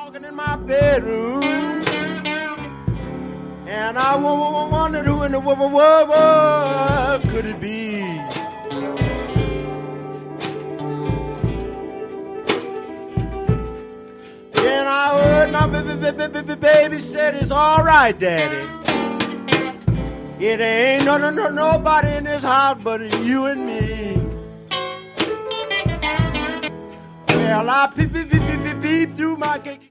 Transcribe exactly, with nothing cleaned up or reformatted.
Walking in my bedroom, and I wondered who in the world, world could it be? Then I heard my baby, baby said, it's all right, Daddy. It ain't no, no, no, nobody in this house but you and me. Well, I peep, peep, peep, peep, peep through my gate.